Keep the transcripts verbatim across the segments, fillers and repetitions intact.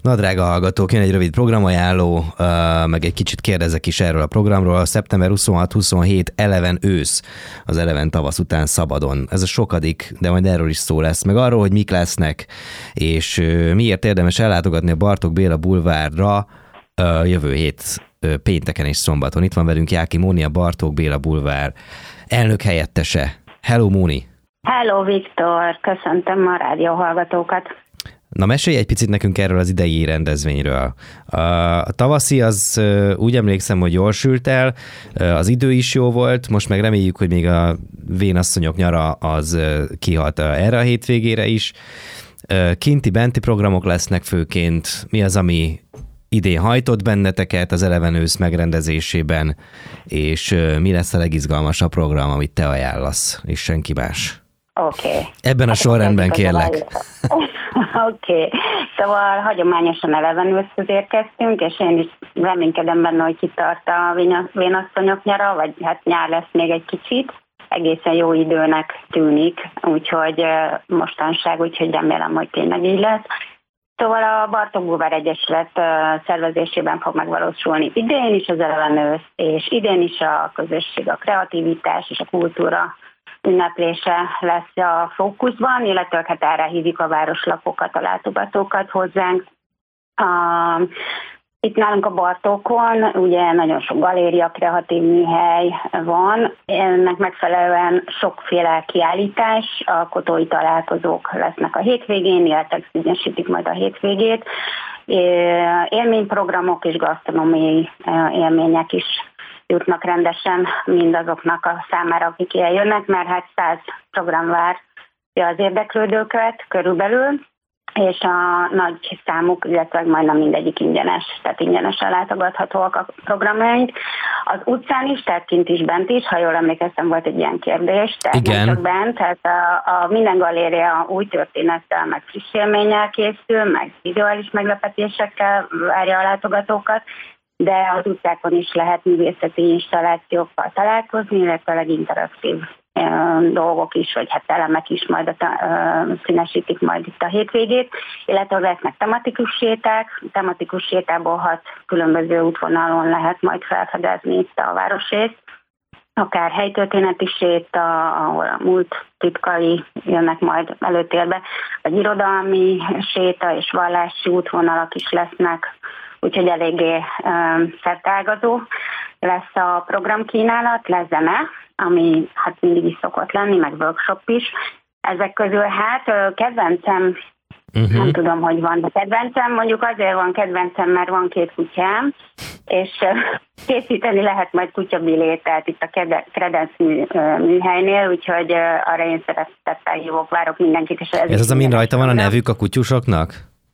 Na, drága hallgatók, jön egy rövid programajánló, meg egy kicsit kérdezek is erről a programról. szeptember huszonhat huszonhét Eleven ősz, az Eleven tavasz után szabadon. Ez a sokadik, de majd erről is szó lesz, meg arról, hogy mik lesznek, és miért érdemes ellátogatni a Bartók Béla bulvárra jövő hét pénteken és szombaton. Itt van velünk Jáki Móni, a Bartók Béla bulvár elnök helyettese. Hello, Móni! Hello, Viktor! Köszöntöm a rádióhallgatókat! Na, mesélj egy picit nekünk erről az idei rendezvényről. A tavaszi az úgy emlékszem, hogy jól sült el, az idő is jó volt, most meg reméljük, hogy még a vénasszonyok nyara az kihat erre a hétvégére is. Kinti-benti programok lesznek főként. Mi az, ami idén hajtott benneteket az Eleven ősz megrendezésében, és mi lesz a legizgalmasabb program, amit te ajánlasz, és senki más? Oké. Okay. Ebben a hát sorrendben kérlek. Oké. Okay. Szóval hagyományosan Eleven őszhöz érkeztünk, és én is reménykedem benne, hogy kitart a vénasszonyok nyara, vagy hát nyár lesz még egy kicsit. Egészen jó időnek tűnik, úgyhogy mostanság, úgyhogy remélem, hogy tényleg így lesz. Szóval a Bartók Bulvár Egyesület szervezésében fog megvalósulni idén is az Eleven ősz, és idén is a közösség, a kreativitás és a kultúra ünneplése lesz a fókuszban, illetve hát erre hívjuk a városlapokat, a látogatókat hozzánk. Uh, itt nálunk a Bartókon ugye nagyon sok galéria, kreatív műhely van, ennek megfelelően sokféle kiállítás, alkotói találkozók lesznek a hétvégén, illetve színesítik majd a hétvégét, élményprogramok és gasztronómiai élmények is jutnak rendesen mindazoknak a számára, akik eljönnek, mert hát száz program vár az érdeklődőket körülbelül, és a nagy számuk, illetve majdnem mindegyik ingyenes, tehát ingyenesen látogathatóak a programjaink. Az utcán is, tehát kint is, bent is, ha jól emlékeztem, volt egy ilyen kérdés, tehát igen. Nem csak bent, tehát a, a minden galéria új történettel, meg friss élménnyel készül, meg vizuális meglepetésekkel várja a látogatókat, de az utcákon is lehet művészeti installációkkal találkozni, illetve leginteraktív dolgok is, vagy hát elemek is majd a, uh, színesítik majd itt a hétvégét, illetve lesznek tematikus séták, tematikus sétából hat különböző útvonalon lehet majd felfedezni itt a városrészt, akár helytörténeti séta, ahol a múlt titkai jönnek majd előtérbe, vagy irodalmi séta és vallási útvonalak is lesznek, úgyhogy eléggé um, szerteágazó lesz a programkínálat, lesz zene, ami hát mindig is szokott lenni, meg workshop is. Ezek közül hát kedvencem, uh-huh. nem tudom, hogy van, de kedvencem, mondjuk azért van kedvencem, mert van két kutyám, és készíteni lehet majd kutyabilétet itt a Kredenc mű, műhelynél, úgyhogy arra én szeretettel hívok, várok mindenkit. És ez ez az, amin rajta van a nevük a kutyusoknak?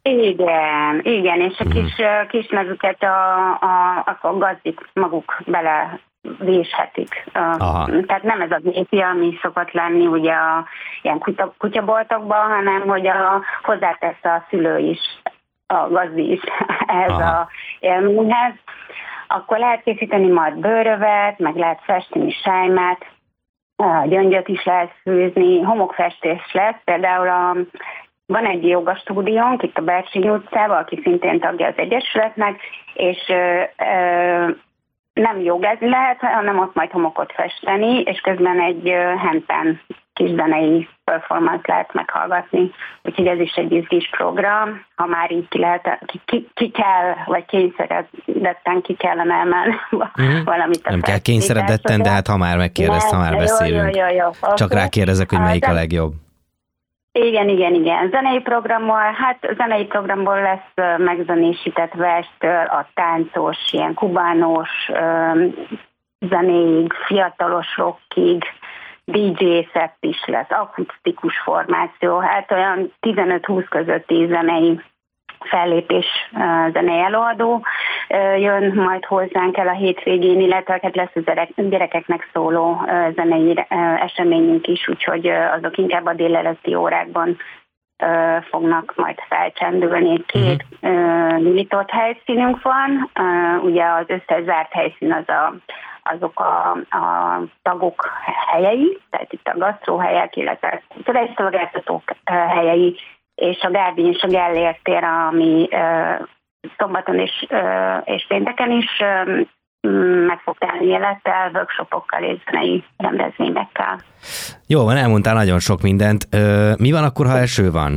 Igen, igen, és a kis, uh-huh. kis nevüket a, a, a gazdik maguk bele véshetik. Aha. Tehát nem ez a gépi, ami szokott lenni ugye a ilyen kutya, kutyaboltokban, hanem hogy a, hozzátesz a szülő is, a gazdi is ehhez Aha. a élményhez. Akkor lehet készíteni majd bőrövet, meg lehet festeni sájmát, gyöngyöt is lehet fűzni, homokfestés lesz, például a van egy jogastúdiónk itt a Bercsényi utcában, aki szintén tagja az Egyesületnek, és ö, ö, nem jogázni lehet, hanem ott majd homokot festeni, és közben egy handpan kis zenei performance lehet meghallgatni. Úgyhogy ez is egy izgis program, ha már így ki, lehet, ki, ki, ki kell, vagy kényszeredetten ki kellene emelni mm-hmm. valamit. Nem kell kényszeredetten, de hát ha már megkérdez, ha már beszélünk. Jó, jó, jó, jó. Csak rákérdezek, hogy melyik a legjobb. Igen, igen, igen. Zenei programból, hát zenei programból lesz megzenésített verstől a táncos, ilyen kubános zenéig, fiatalos rockig, dé dzsé set is lesz, akusztikus formáció, hát olyan tizenöt-húsz közötti zenei fellépés, zenei előadó jön majd hozzánk el a hétvégén, illetve hát lesz a gyerekeknek szóló zenei eseményünk is, úgyhogy azok inkább a délelőtti órákban fognak majd felcsendülni. Két uh-huh. nyitott helyszínünk van, ugye az összes zárt helyszín az a azok a, a tagok helyei, tehát itt a gasztróhelyek, illetve a szolgáltatók helyei, és a Gárdiny és a Gellért tér, ami szombaton és, és pénteken is meg fog telni élettel, workshopokkal és zenei rendezvényekkel. Jó van, elmondtál nagyon sok mindent. Mi van akkor, ha eső van?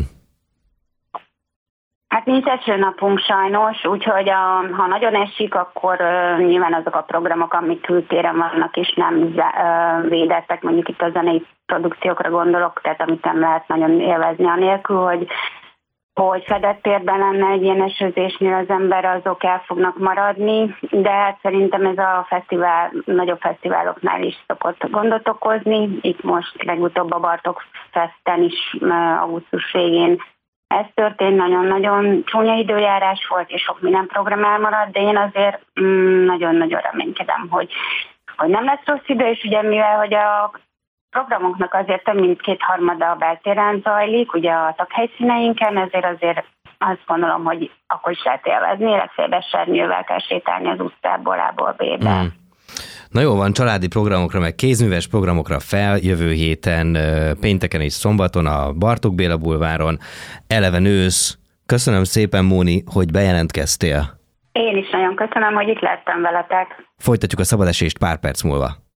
Hát nincs eső napunk sajnos, úgyhogy a, ha nagyon esik, akkor uh, nyilván azok a programok, amik kültéren vannak és nem uh, védettek, mondjuk itt a zenei produkciókra gondolok, tehát amit nem lehet nagyon élvezni anélkül, hogy hogy fedett térben lenne egy ilyen esőzésnél az ember, azok el fognak maradni, de hát szerintem ez a fesztivál, nagyobb fesztiváloknál is szokott gondot okozni. Itt most legutóbb a Bartók Festen is augusztus végén ez történt, nagyon-nagyon csúnya időjárás volt, és sok minden program elmaradt, de én azért mm, nagyon-nagyon reménykedem, hogy, hogy nem lesz rossz idő, és ugye mivel, hogy a programoknak azért több mint kétharmada a beltéren zajlik, ugye a taghelyszíneinken, ezért azért azt gondolom, hogy akkor is lehet élvezni, legfeljebb esernyővel kell sétálni az utcából A-ból B-be. Mm. Na jó van, családi programokra, meg kézműves programokra fel jövő héten, pénteken és szombaton a Bartók Béla bulváron, eleven ősz. Köszönöm szépen, Móni, hogy bejelentkeztél. Én is nagyon köszönöm, hogy itt lettem veletek. Folytatjuk a szabadesést pár perc múlva.